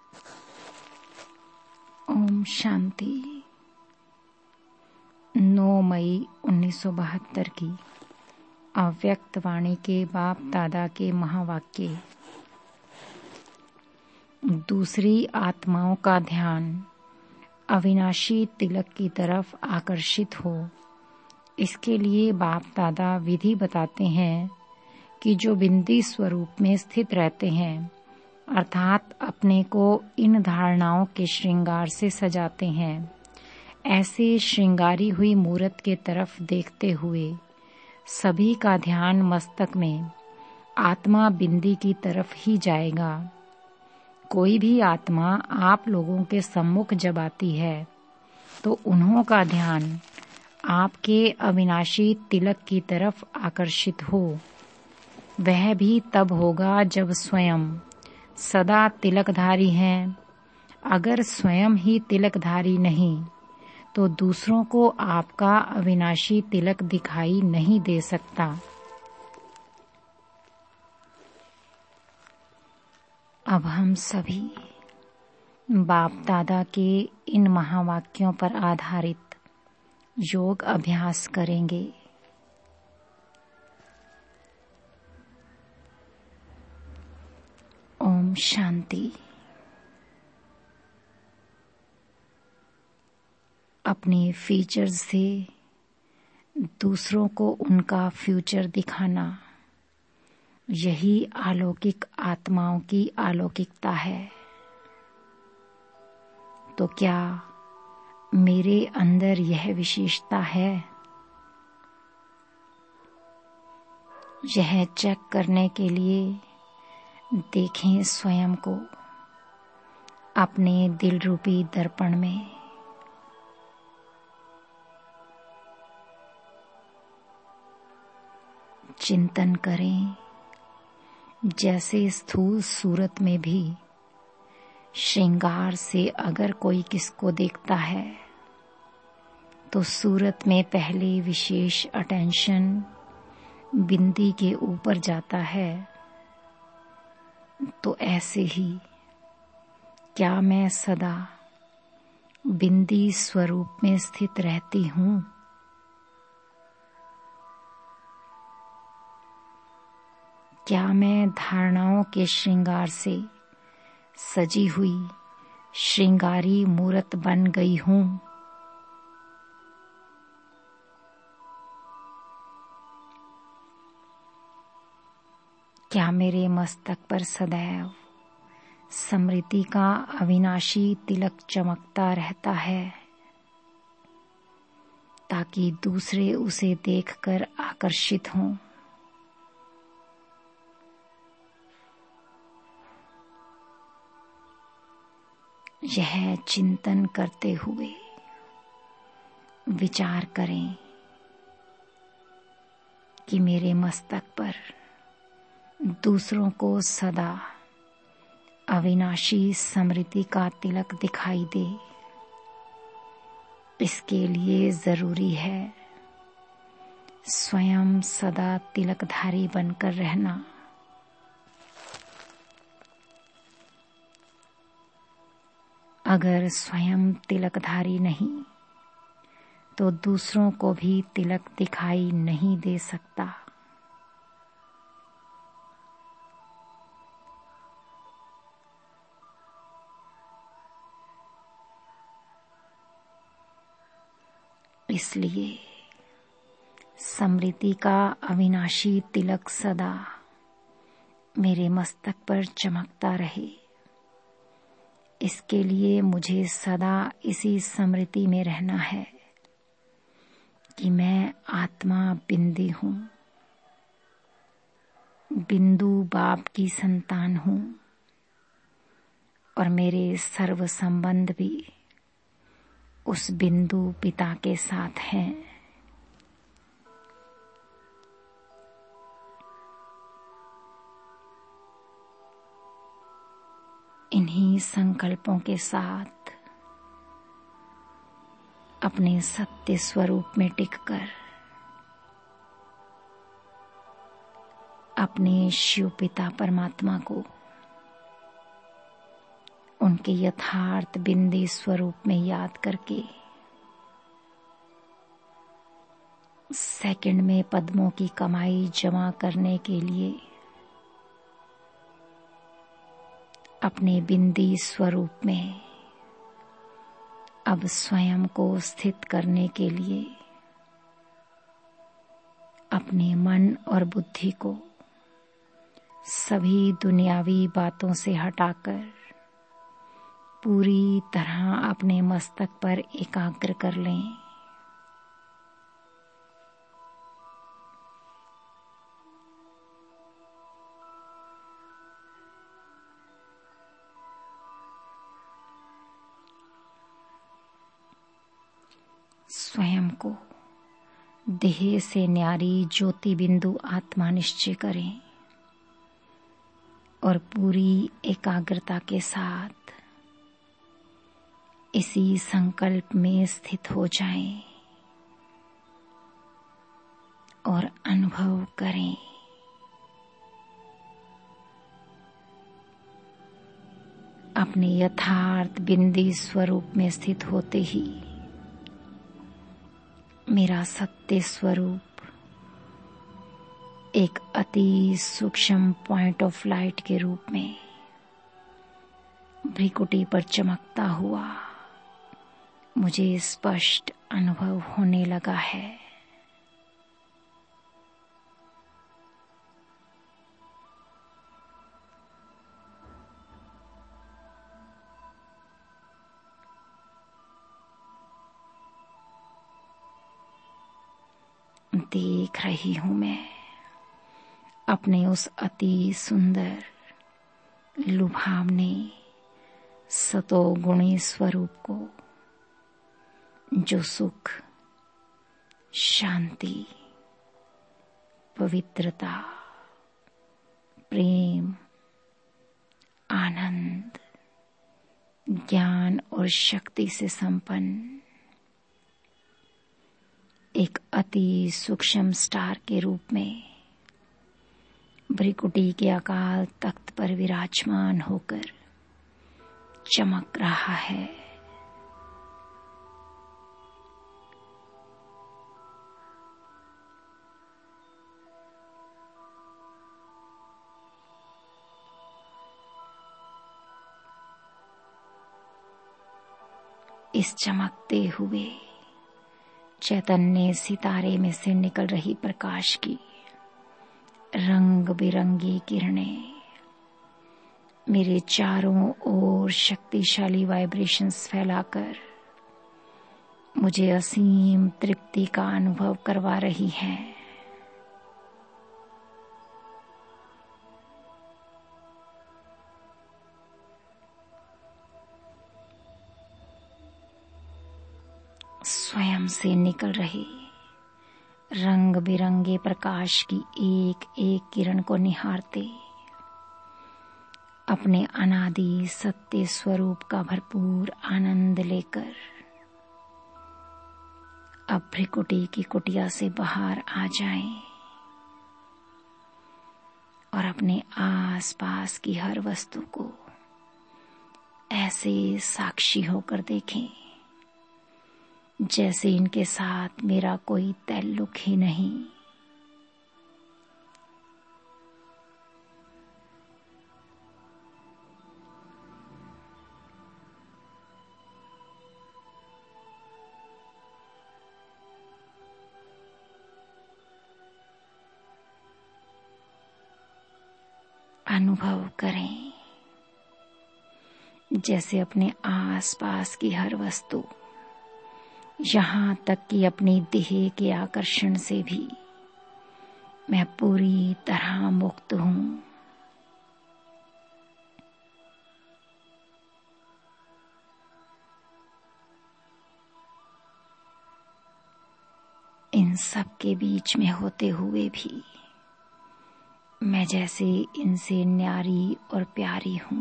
ओम शांति। 9 मई 1972 की अव्यक्त वाणी के बाप दादा के महावाक्य। दूसरी आत्माओं का ध्यान अविनाशी तिलक की तरफ आकर्षित हो, इसके लिए बाप दादा विधि बताते हैं कि जो बिंदी स्वरूप में स्थित रहते हैं, अर्थात अपने को इन धारणाओं के श्रृंगार से सजाते हैं, ऐसे श्रृंगारी हुई मूरत के तरफ देखते हुए सभी का ध्यान मस्तक में आत्मा बिंदी की तरफ ही जाएगा। कोई भी आत्मा आप लोगों के सम्मुख जब आती है तो उन्हों का ध्यान आपके अविनाशी तिलक की तरफ आकर्षित हो। वह भी तब होगा जब स्वयं सदा तिलकधारी हैं। अगर स्वयं ही तिलकधारी नहीं तो दूसरों को आपका अविनाशी तिलक दिखाई नहीं दे सकता। अब हम सभी बाप दादा के इन महावाक्यों पर आधारित योग अभ्यास करेंगे। ओम शांति। अपने फीचर्स से दूसरों को उनका फ्यूचर दिखाना, यही अलौकिक आत्माओं की अलौकिकता है। तो क्या मेरे अंदर यह विशेषता है? यह चेक करने के लिए देखें स्वयं को अपने दिल रूपी दर्पण में। चिंतन करें, जैसे स्थूल सूरत में भी श्रृंगार से अगर कोई किसको देखता है तो सूरत में पहले विशेष अटेंशन बिंदी के ऊपर जाता है। तो ऐसे ही क्या मैं सदा बिंदी स्वरूप में स्थित रहती हूँ? क्या मैं धारणाओं के श्रृंगार से सजी हुई श्रृंगारी मूरत बन गई हूँ? क्या मेरे मस्तक पर सदैव स्मृति का अविनाशी तिलक चमकता रहता है, ताकि दूसरे उसे देखकर आकर्षित हों? यह चिंतन करते हुए विचार करें कि मेरे मस्तक पर दूसरों को सदा अविनाशी स्मृति का तिलक दिखाई दे। इसके लिए जरूरी है स्वयं सदा तिलकधारी बनकर रहना। अगर स्वयं तिलकधारी नहीं तो दूसरों को भी तिलक दिखाई नहीं दे सकता। इसलिए स्मृति का अविनाशी तिलक सदा मेरे मस्तक पर चमकता रहे। इसके लिए मुझे सदा इसी स्मृति में रहना है कि मैं आत्मा बिंदी हूँ, बिंदु बाप की संतान हूँ और मेरे सर्व संबंध भी उस बिंदु पिता के साथ हैं। इन्हीं संकल्पों के साथ अपने सत्य स्वरूप में टिककर अपने शिव पिता परमात्मा को उनके यथार्थ बिंदी स्वरूप में याद करके सेकंड में पद्मों की कमाई जमा करने के लिए अपने बिंदी स्वरूप में अब स्वयं को स्थित करने के लिए अपने मन और बुद्धि को सभी दुनियावी बातों से हटाकर पूरी तरह अपने मस्तक पर एकाग्र कर लें। स्वयं को देह से न्यारी ज्योति बिंदु आत्मा निश्चय करें और पूरी एकाग्रता के साथ इसी संकल्प में स्थित हो जाएं और अनुभव करें। अपने यथार्थ बिंदी स्वरूप में स्थित होते ही मेरा सत्य स्वरूप एक अति सूक्ष्म पॉइंट ऑफ लाइट के रूप में भ्रिकुटी पर चमकता हुआ मुझे स्पष्ट अनुभव होने लगा है। देख रही हूं मैं अपने उस अति सुंदर लुभावने सतोगुणी स्वरूप को जो सुख, शांति, पवित्रता, प्रेम, आनंद, ज्ञान और शक्ति से संपन्न एक अति सूक्ष्म स्टार के रूप में भ्रिकुटी के अकाल तख्त पर विराजमान होकर चमक रहा है। इस चमकते हुए चैतन्य सितारे में से निकल रही प्रकाश की रंग बिरंगी किरणें मेरे चारों ओर शक्तिशाली वाइब्रेशंस फैलाकर मुझे असीम तृप्ति का अनुभव करवा रही हैं। स्वयं से निकल रहे रंग बिरंगे प्रकाश की एक एक किरण को निहारते अपने अनादि सत्य स्वरूप का भरपूर आनंद लेकर अब भ्रिकुटी की कुटिया से बाहर आ जाएं और अपने आस पास की हर वस्तु को ऐसे साक्षी होकर देखें जैसे इनके साथ मेरा कोई ताल्लुक ही नहीं। अनुभव करें जैसे अपने आसपास की हर वस्तु, यहाँ तक कि अपनी देह के आकर्षण से भी मैं पूरी तरह मुक्त हूँ। इन सब के बीच में होते हुए भी मैं जैसे इनसे न्यारी और प्यारी हूँ।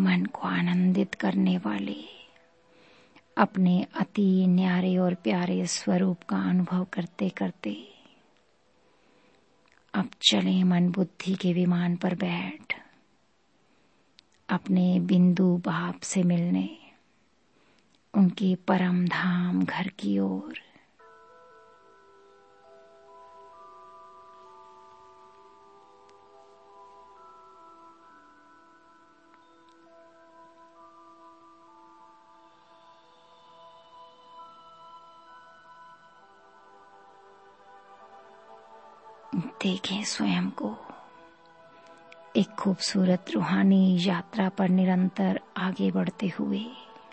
मन को आनंदित करने वाले अपने अति न्यारे और प्यारे स्वरूप का अनुभव करते करते अब चले मन बुद्धि के विमान पर बैठ अपने बिंदु बाप से मिलने उनके परम धाम घर की ओर। देखें स्वयं को एक खूबसूरत रूहानी यात्रा पर निरंतर आगे बढ़ते हुए,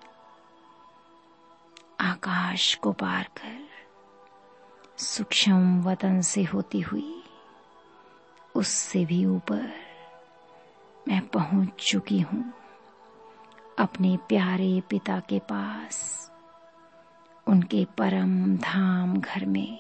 आकाश को पार कर सूक्ष्म वतन से होती हुई उससे भी ऊपर मैं पहुंच चुकी हूँ अपने प्यारे पिता के पास, उनके परम धाम घर में।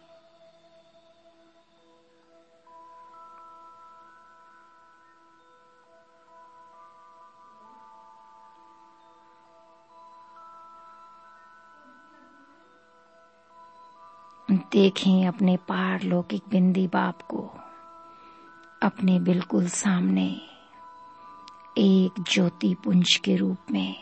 देखें अपने पारलौकिक बिंदी बाप को अपने बिल्कुल सामने एक ज्योति पुंज के रूप में।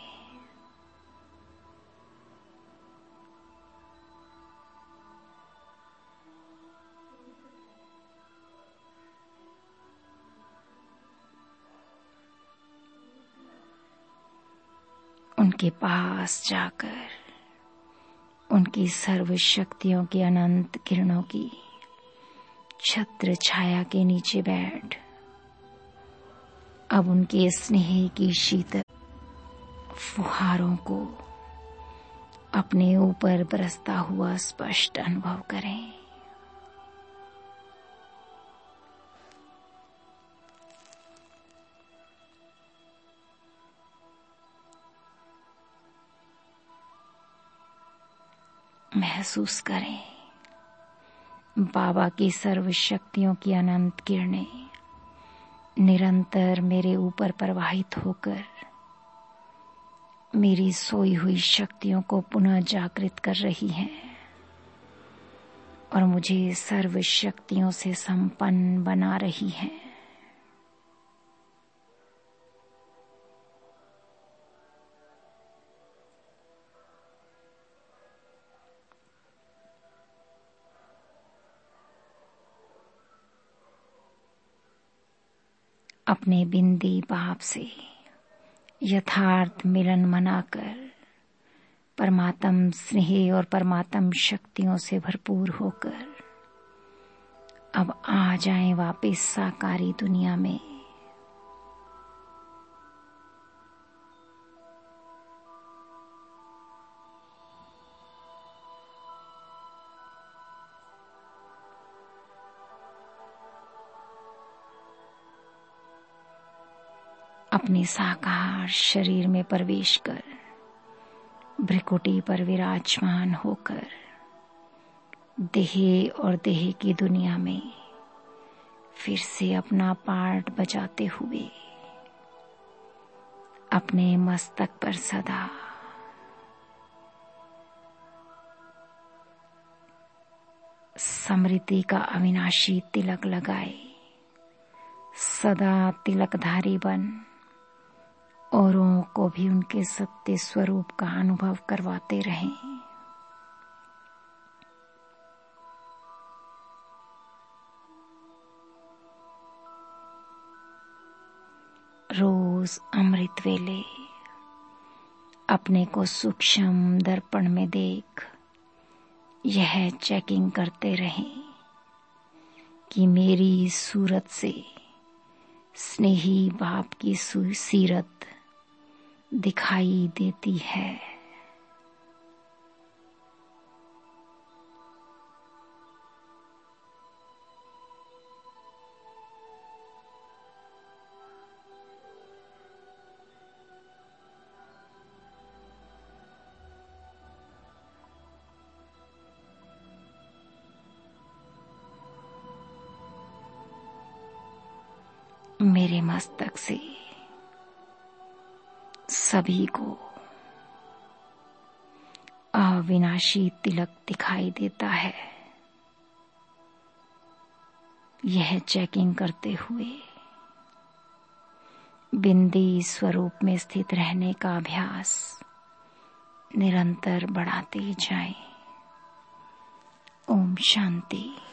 उनके पास जाकर उनकी सर्व शक्तियों की अनंत किरणों की छत्र छाया के नीचे बैठ अब उनके स्नेह की शीतल फुहारों को अपने ऊपर बरसता हुआ स्पष्ट अनुभव करें। महसूस करें बाबा की सर्व शक्तियों की अनंत किरणें निरंतर मेरे ऊपर प्रवाहित होकर मेरी सोई हुई शक्तियों को पुनः जागृत कर रही हैं और मुझे सर्व शक्तियों से संपन्न बना रही हैं। अपने बिंदी बाप से यथार्थ मिलन मनाकर परमात्म स्नेह और परमात्म शक्तियों से भरपूर होकर अब आ जाएं वापस साकारी दुनिया में। अपने साकार शरीर में प्रवेश कर भ्रिकुटी पर विराजमान होकर देह और देह की दुनिया में फिर से अपना पार्ट बजाते हुए अपने मस्तक पर सदा स्मृति का अविनाशी तिलक लगाए, सदा तिलकधारी बन औरों को भी उनके सत्य स्वरूप का अनुभव करवाते रहें। रोज अमृत वेले अपने को सूक्ष्म दर्पण में देख यह चेकिंग करते रहें कि मेरी सूरत से स्नेही बाप की सीरत दिखाई देती है। मेरे मस्तक से सभी को अविनाशी तिलक दिखाई देता है। यह चेकिंग करते हुए बिंदी स्वरूप में स्थित रहने का अभ्यास निरंतर बढ़ाते जाएं। ओम शांति।